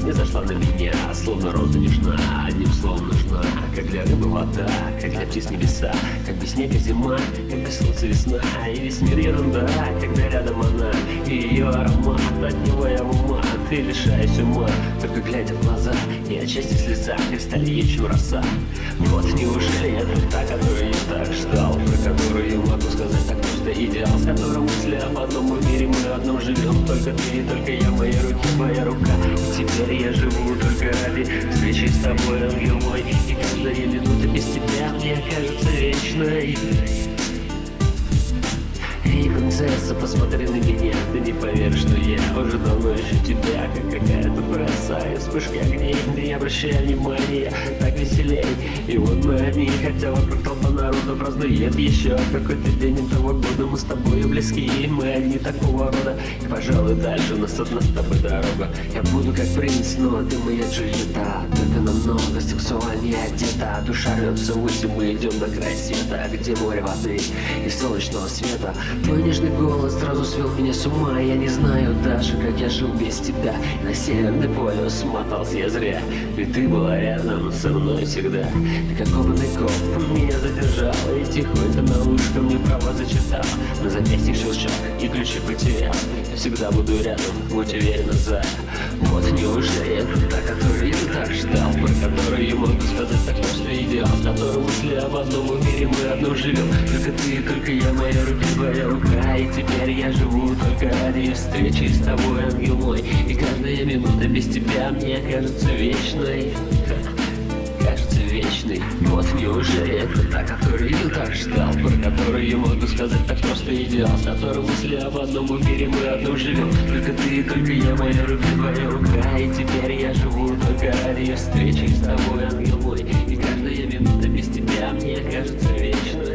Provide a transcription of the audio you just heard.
Не зашла на меня, словно роза нежна. Одним словом нужна, как для рыбы вода, как для птиц небеса, как без снега зима, как без солнца весна. И весь мир ерунда, когда рядом она. И ее аромат, от него я в ума. Ты лишаешь ума, только глядя в глаза. И отчасти слеза, кристальнее, чем роса. Вот неужели это та, которую я так ждал, про которую я могу сказать так просто идеал, с которым мысли об одном мире, мы в одном живем. Только ты и только я, мои руки, твоя рука. И теперь я живу только ради встречи с тобой, ангел мой. И каждая минута без тебя мне кажется вечной. Эй, принцесса, посмотри на меня, ты не поверишь, что я уже давно ищу тебя, как какая-то бросаю вспышки огней, не обращая внимания, так веселей. И вот мы одни, хотя вокруг толпа народа празднует еще какой-то день того года. Мы с тобой близки, мы одни такого рода. И, пожалуй, дальше у нас одна с тобой дорога. Я буду как принц, но ты моя Джульетта. Только намного сексуальнее одета. Душа рвется ввысь, мы идем на край света, где море воды и солнечного света. Твой нежный голос сразу свел меня с ума. Я не знаю даже, как я жил без тебя. И на Северный полюс смотался я зря, ведь ты была рядом со мной всегда. Ты как опытный коп меня задержал и тихонько на ушко мне права зачитал. На запястье щелчок и ключи потерял. Я всегда буду рядом, будь уверена, Зая. Вот неужели это та, которую я так ждал, про которую я могу сказать так просто идеал, с которой мысли об одном мире, мы одном живем. Только ты и только я, моя рука, твоя рука. И теперь я живу только ради встречи с тобой, ангел мой. И каждая минута без тебя мне кажется вечной. Кажется вечной. Вот неужели это та, которую я так ждал, про которую я могу сказать так просто идеал, с которой мысли об одном мире, мы одном живем. Только ты и только я, моя рука, твоя рука. И теперь я живу только ради встречи с тобой, ангел мой. И каждая минута без тебя мне кажется вечной.